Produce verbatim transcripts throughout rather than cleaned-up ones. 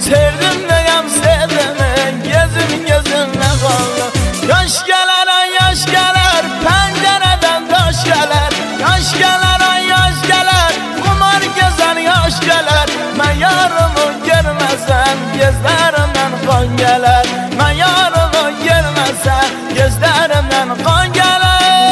Sevdim deyəm sevdimi, gözüm gözümlə qaldı. Yaş gələr ay yaş gələr, pəncərədən daş gələr. Yaş gələr ay yaş gələr, qumar gəzən yaş gələr. Mən yarımı görməsəm, gözlərimdən qan gələr. Mən yarımı görməsəm, gözlərimdən qan gələr.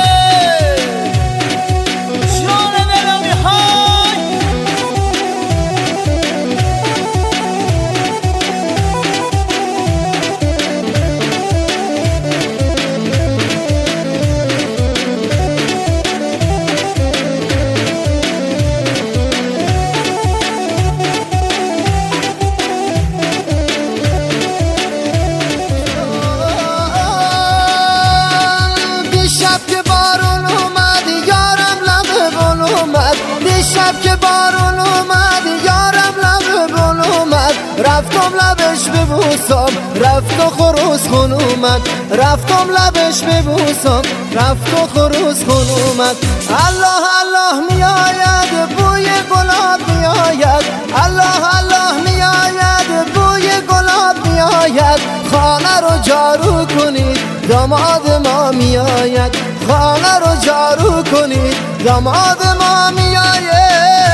شب که بارون اومد یارم لب بون اومد رفتم لبش ببوسم رفت و خروس خون اومد رفتم لبش ببوسم رفت و خروس خون اومد الله الله میآید بوی گلاب میآید الله الله میآید بوی گلاب میآید خانه رو جارو کنید داماد ما میآید خانه رو جارو کنید داماد ما میآید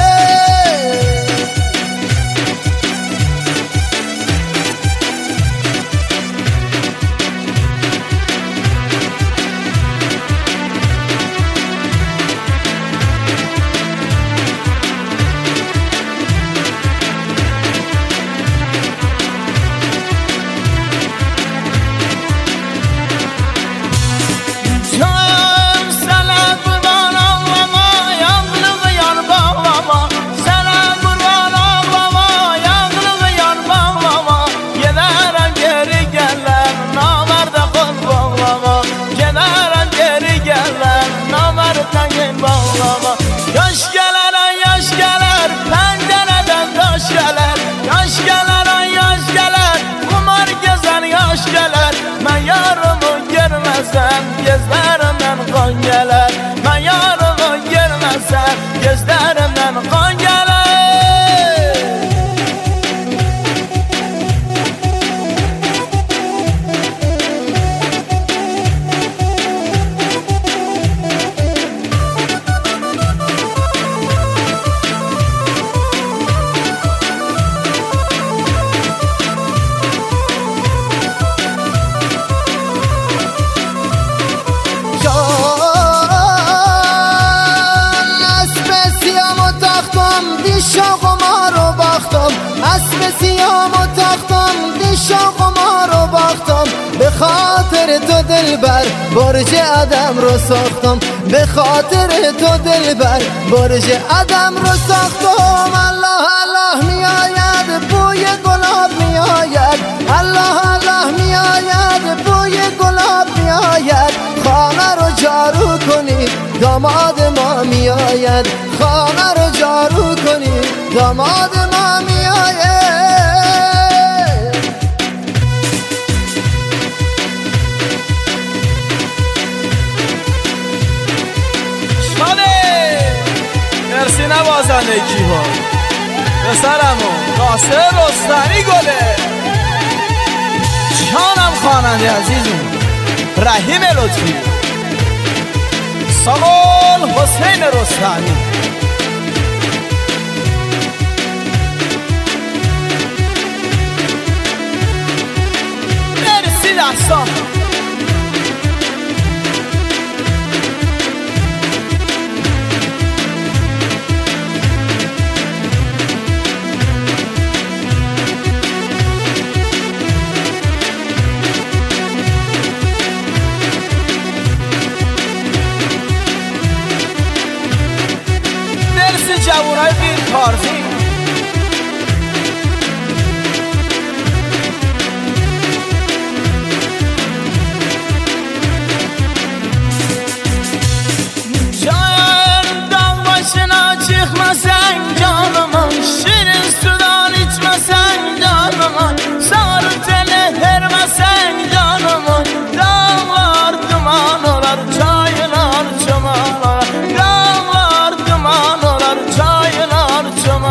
Yaş gələr ay yaş gələr, pəncərədən daş gələr. Yaş gələr ay yaş gələr, qumar gəzən yaş gələr. Mən yarımı görməsəm, gözlərimdən qan gələr. Mən yarımı görməsəm, gözlərimdən qan gələr. اسب سیام و تختم دیشا قمار و باختم به خاطر تو دلبر برج آدم رو ساختم به خاطر تو دلبر برج آدم رو ساختم الله الله میآید بوی گلاب میآید الله الله میآید بوی گلاب میآید خانه رو جارو کنید داماد ما میآید خانه رو جارو کنید داماد ما میآید مرسی نوازندگی ها پسرمون قاسم رستمی گله جانم خواننده عزیزم رحیم لطفی ساقل حسین رستمی مرسی دستان جوانای بیر کارزی جان دام başına çıkmasan canımın şirin sudan içmesen canımın sarı tele hermesen canımın dağlar duman olar çaylar çomalar dağlar duman olar çaylar çomalar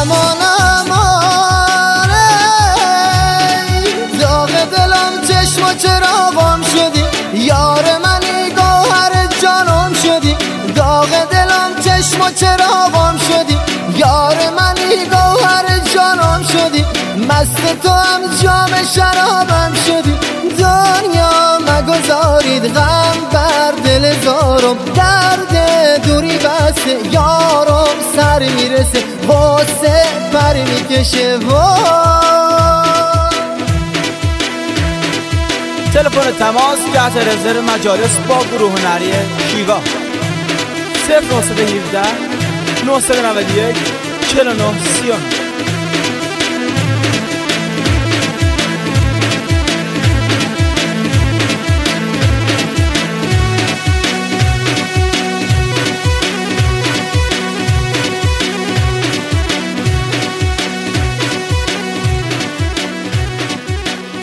امان امان داغ دلم چشم و چراغم شدی یار منی گوهر جانم شدی داغ دلم چشم و چراغم شدی یار منی گوهر جانم شدی مست تو هم جام شرابم شدی دنیا مگذارید غم بر دل زارم درد دوری بسته یارم سر میرسه غصه پر میکشه تلفن تماس تحت رزرو مجالس با گروه هنری شیوا صفر نه یک هفت نه نه یک چهل و نه سی و نه